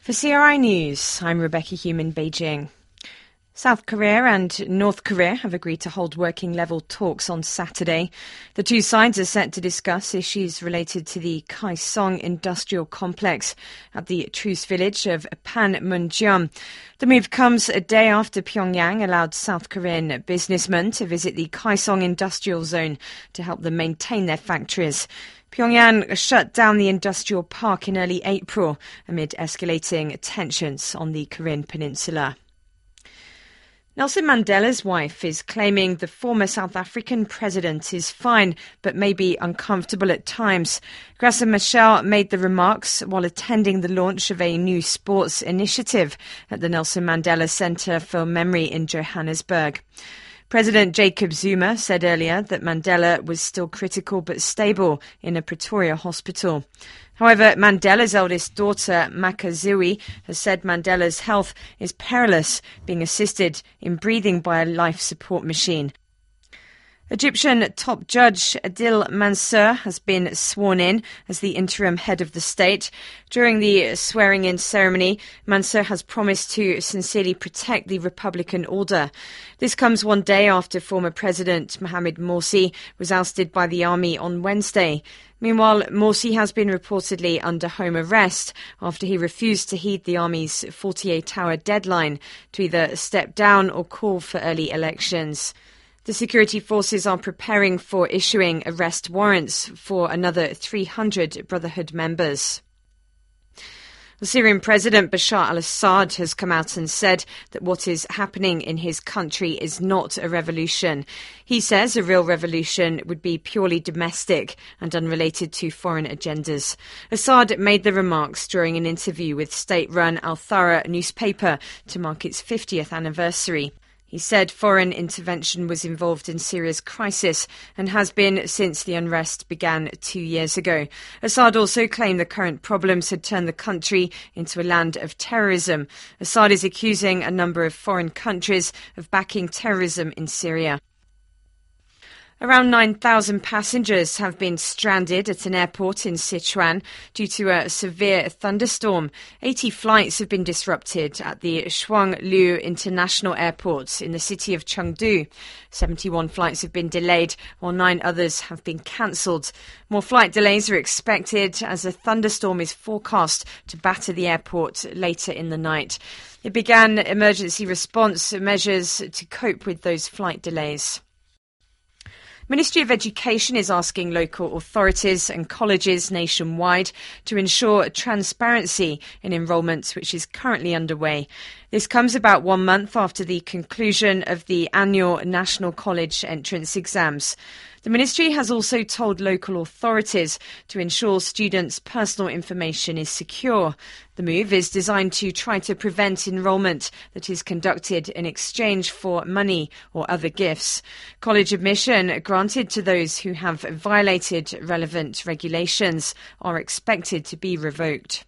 For CRI News, I'm Rebecca Hume in Beijing. South Korea and North Korea have agreed to hold working-level talks on Saturday. The two sides are set to discuss issues related to the Kaesong industrial complex at the Truce village of Panmunjom. The move comes a day after Pyongyang allowed South Korean businessmen to visit the Kaesong industrial zone to help them maintain their factories. Pyongyang shut down the industrial park in early April amid escalating tensions on the Korean peninsula. Nelson Mandela's wife is claiming the former South African president is fine but may be uncomfortable at times. Graça Machel made the remarks while attending the launch of a new sports initiative at the Nelson Mandela Centre for Memory in Johannesburg. President Jacob Zuma said earlier that Mandela was still critical but stable in a Pretoria hospital. However, Mandela's eldest daughter, Makaziwe, has said Mandela's health is perilous, being assisted in breathing by a life support machine. Egyptian top judge Adil Mansour has been sworn in as the interim head of the state. During the swearing-in ceremony, Mansour has promised to sincerely protect the republican order. This comes one day after former President Mohamed Morsi was ousted by the army on Wednesday. Meanwhile, Morsi has been reportedly under home arrest after he refused to heed the army's 48-hour deadline to either step down or call for early elections. The security forces are preparing for issuing arrest warrants for another 300 Brotherhood members. The Syrian President Bashar al-Assad has come out and said that what is happening in his country is not a revolution. He says a real revolution would be purely domestic and unrelated to foreign agendas. Assad made the remarks during an interview with state-run Al Thara newspaper to mark its 50th anniversary. He said foreign intervention was involved in Syria's crisis and has been since the unrest began 2 years ago. Assad also claimed the current problems had turned the country into a land of terrorism. Assad is accusing a number of foreign countries of backing terrorism in Syria. Around 9,000 passengers have been stranded at an airport in Sichuan due to a severe thunderstorm. 80 flights have been disrupted at the Shuangliu International Airport in the city of Chengdu. 71 flights have been delayed, while 9 others have been cancelled. More flight delays are expected as a thunderstorm is forecast to batter the airport later in the night. It began emergency response measures to cope with those flight delays. Ministry of Education is asking local authorities and colleges nationwide to ensure transparency in enrolment, which is currently underway. This comes about 1 month after the conclusion of the annual National College entrance exams. The ministry has also told local authorities to ensure students' personal information is secure. The move is designed to try to prevent enrolment that is conducted in exchange for money or other gifts. College admission granted to those who have violated relevant regulations are expected to be revoked.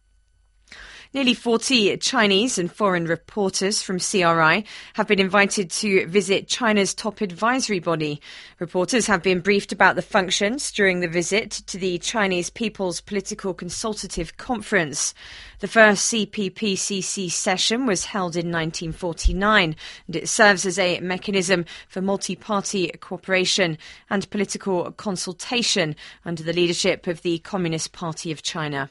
Nearly 40 Chinese and foreign reporters from CRI have been invited to visit China's top advisory body. Reporters have been briefed about the functions during the visit to the Chinese People's Political Consultative Conference. The first CPPCC session was held in 1949, and it serves as a mechanism for multi-party cooperation and political consultation under the leadership of the Communist Party of China.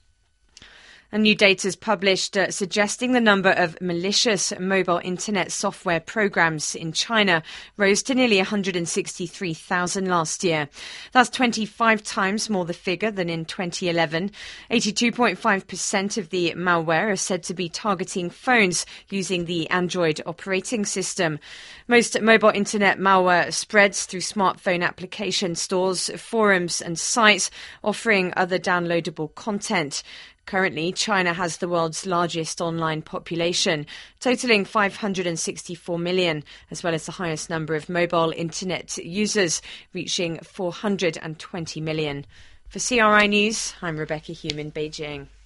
And new data is published suggesting the number of malicious mobile internet software programs in China rose to nearly 163,000 last year. That's 25 times more the figure than in 2011. 82.5% of the malware are said to be targeting phones using the Android operating system. Most mobile internet malware spreads through smartphone application stores, forums and sites offering other downloadable content. Currently, China has the world's largest online population, totaling 564 million, as well as the highest number of mobile internet users, reaching 420 million. For CRI News, I'm Rebecca Hume in Beijing.